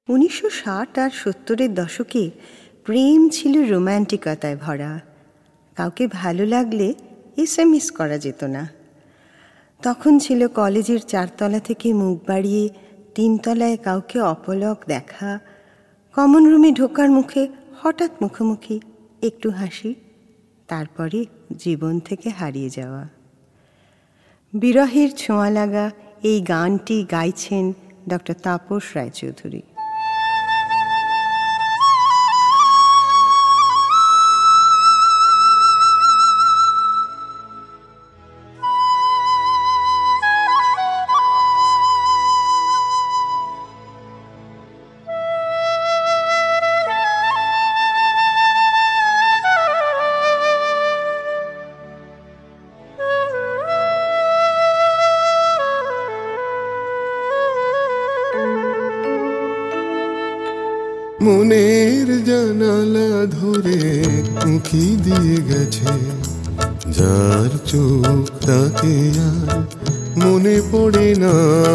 1960 আর 70-এর দশকে প্রেম ছিল রোম্যান্টিকতায় ভরা। কাউকে ভালো লাগলে SMS করা যেত না। তখন ছিল কলেজের 4 তলা থেকে মুখ বাড়িয়ে 3 তলায় কাউকে অপলক দেখা, কমন রুমে ঢোকার মুখে হঠাৎ মুখোমুখি, একটু হাসি, তারপরে জীবন থেকে হারিয়ে যাওয়া। বিরহের ছোঁয়া লাগা এই গানটি গাইছেন ডক্টর তাপস রায়চৌধুরী। মনের জানালা ধরে উঁকি দিয়ে গেছে যার চোখ, তাকে আর মনে পড়ে না।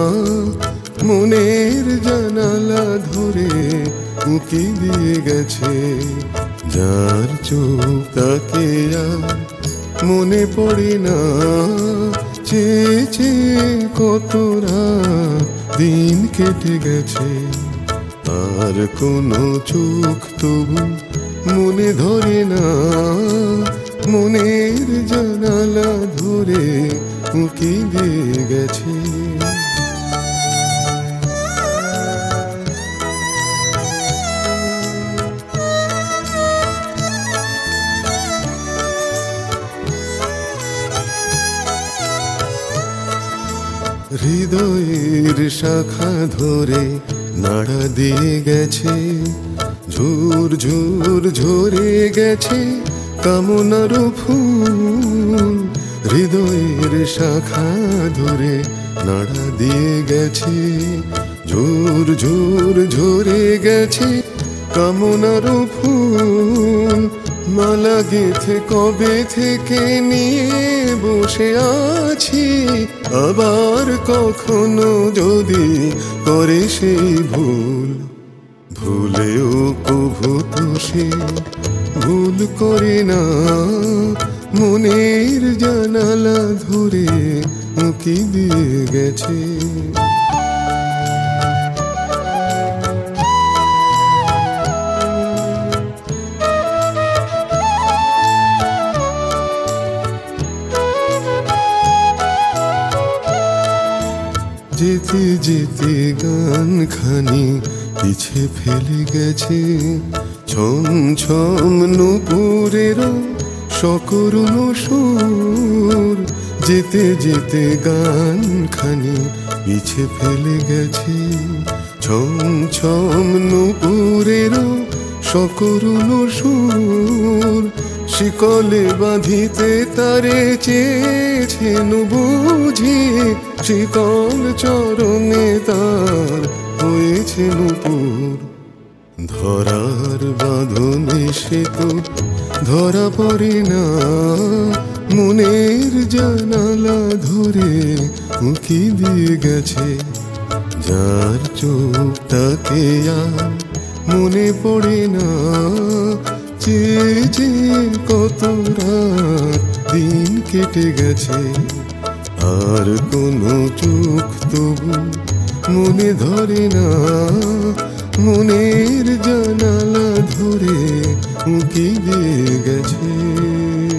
মনের জানালা ধরে উঁকি দিয়ে গেছে যার চোখ, তাকে আর মনে পড়ে না। চেয়ে চেয়ে কত রাত দিন কেটে গেছে, আর কোনো চোখ তবু মনে ধরে না। মনের জানালা ধরে উঁকি দিয়ে গেছে। হৃদয়ের শাখা ধরে নাড়া দিয়ে গেছে, ঝুর ঝুর ঝরে গেছে কামনার ফুল। হৃদয়ের শাখা ধরে নাড়া দিয়ে গেছে, ঝুর ঝুর ঝরে গেছে কামনার ফুল। মালা গেথে কবে থেকে নিয়ে বসে আছি, আবার কখনো যদি করে সেই ভুল। ভুলেও কভু তো সে ভুল করে না। মনের জানালা ধরে উঁকি দিয়ে গেছে। যেতে যেতে গানখানি পিছে ফেলে গেছে, ছম ছম নূপুরেরও সকরুণ সুর। যেতে যেতে গানখানি পিছে ফেলে গেছে, ছম ছম নূপুরেরও সকরুণ সুর। শিকলে বাঁধিতে তারে চেয়েছেন বুঝি, শিকল চরণে তার হয়েছে নূপুর। ধরার বাঁধনে সে তো ধরা পড়ে না। মনের জানালা ধরে উঁকি দিয়ে গেছে যার চোখ, তাকে আর মনে পড়ে না। চেয়ে চেয়ে কত রাত দিন কেটে গেছে, আর কোনো চোখ তবু মনে ধরে না। মনের জানালা ধরে উঁকি দিয়ে গেছে।